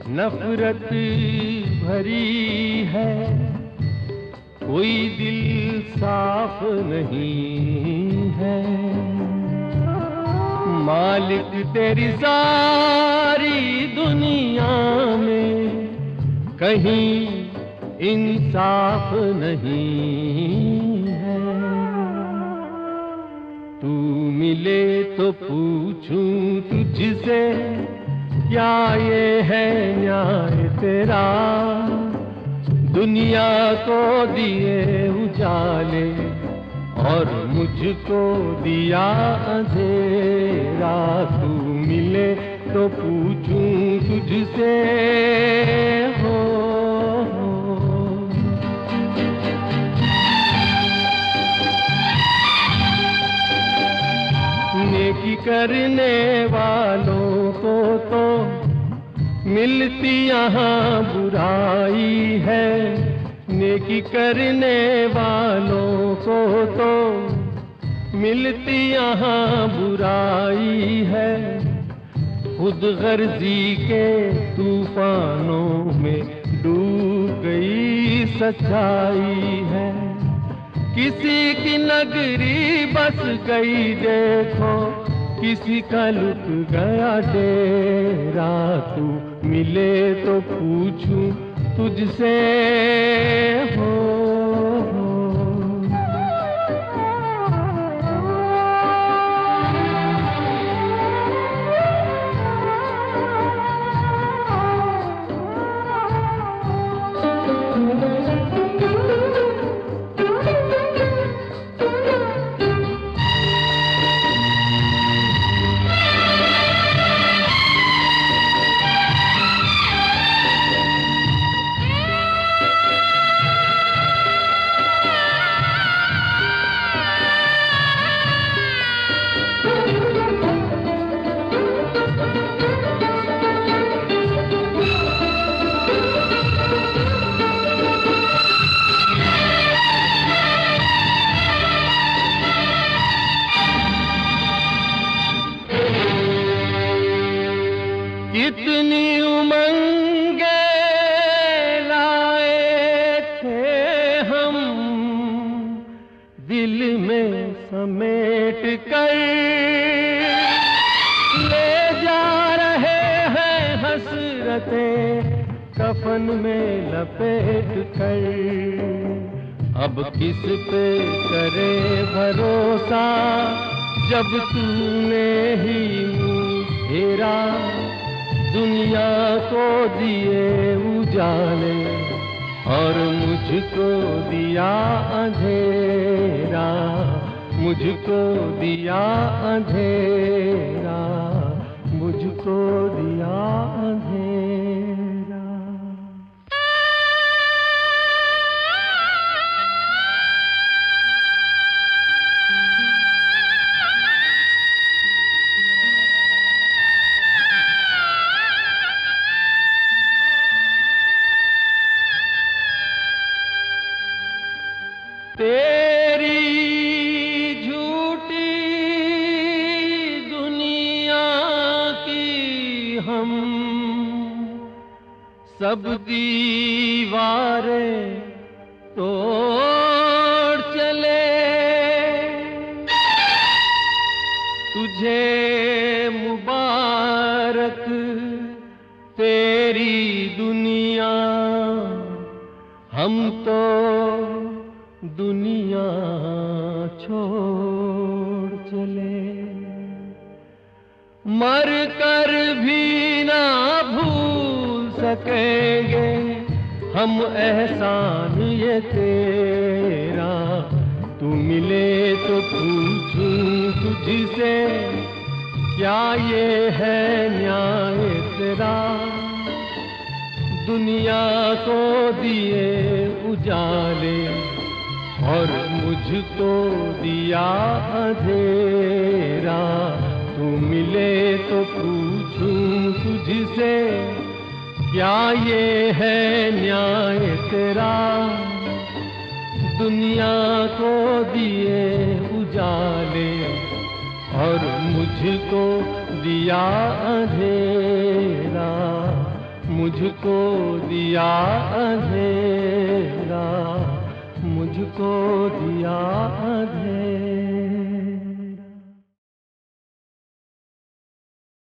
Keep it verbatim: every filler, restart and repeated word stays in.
नफरत भरी है, कोई दिल साफ नहीं है। मालिक तेरी सारी दुनिया में कहीं इंसाफ नहीं है। तू मिले तो पूछूं तुझसे, क्या ये है न्याय तेरा? दुनिया को दिए उजाले और मुझको दिया अंधेरा। तू मिले तो पूछूं तुझसे हो, नेकी करने वालों को तो मिलती यहाँ बुराई है। नेकी करने वालों को तो मिलती यहाँ बुराई है। खुद गर्जी के तूफानों में डूब गई सच्चाई है। किसी की नगरी बस गई देखो, किसी का लुट गया डेरा। तू मिले तो पूछूं तुझसे हो, कितनी उमंगे लाए थे हम दिल में समेट कर, ले जा रहे हैं हसरतें कफन में लपेट कर। अब किस पे करे भरोसा जब तूने ही मुँह फेरा। दुनिया को दिए उजाले और मुझको दिया अंधेरा। मुझको दिया अंधेरा, मुझको दिया अंधेरा। तेरी झूठी दुनिया की हम सब दीवारें तोड़ चले। तुझे मुबारक तेरी दुनिया, हम तो दुनिया छोड़ चले। मर कर भी ना भूल सकेंगे हम एहसान ये तेरा। तू मिले तो पूछूं तुझसे, क्या ये है न्याय तेरा? दुनिया को दिए उजाले और मुझको दिया अंधेरा। तू मिले तो पूछूं तुझसे, क्या ये है न्याय तेरा? दुनिया को दिए उजाले और मुझको दिया अंधेरा। मुझको दिया अंधेरा, मुझको दिया